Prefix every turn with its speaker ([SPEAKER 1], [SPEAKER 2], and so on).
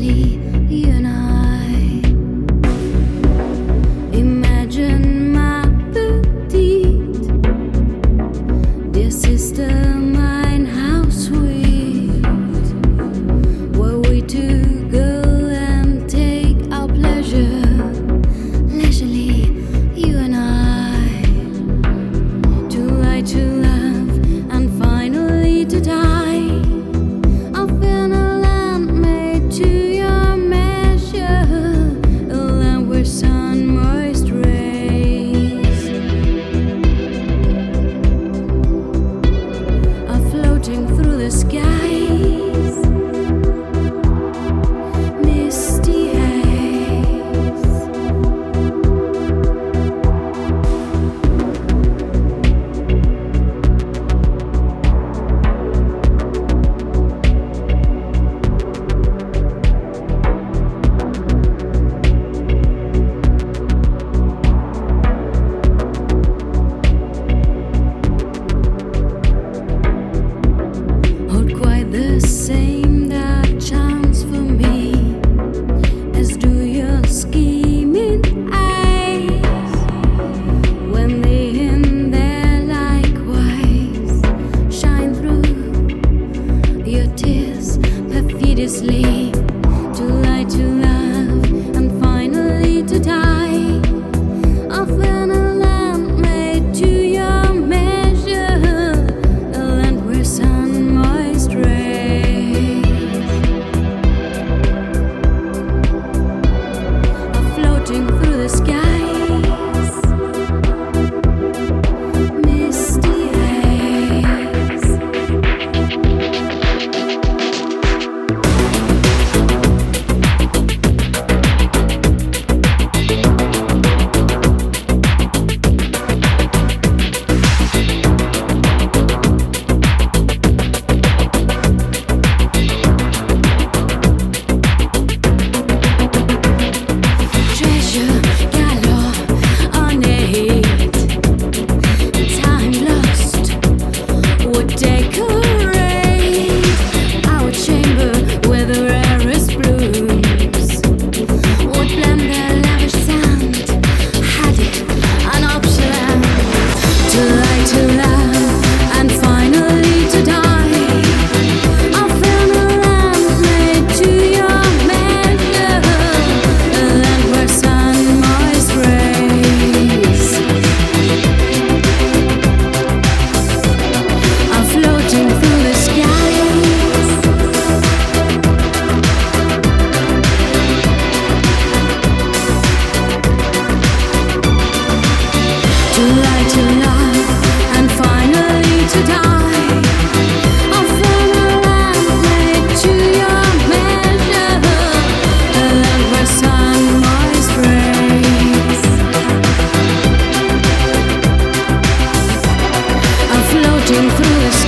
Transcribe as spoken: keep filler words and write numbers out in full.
[SPEAKER 1] you and I. Imagine my petite dear sister, mine, how sweet were we to go and take our pleasure leisurely, you and I, to lie, to love, and finally to die. Through the skies, misty haze. The same that chance for me as do your scheming eyes when they in there likewise shine through your tears perfidiously, to lie, to love, and finally to die. Often a land made to your measure, a land where sun moist rays are floating through the skies, misty haze. To lie, to love, and finally to die. Often a land made to your measure, a land where sun moist rays are floating through the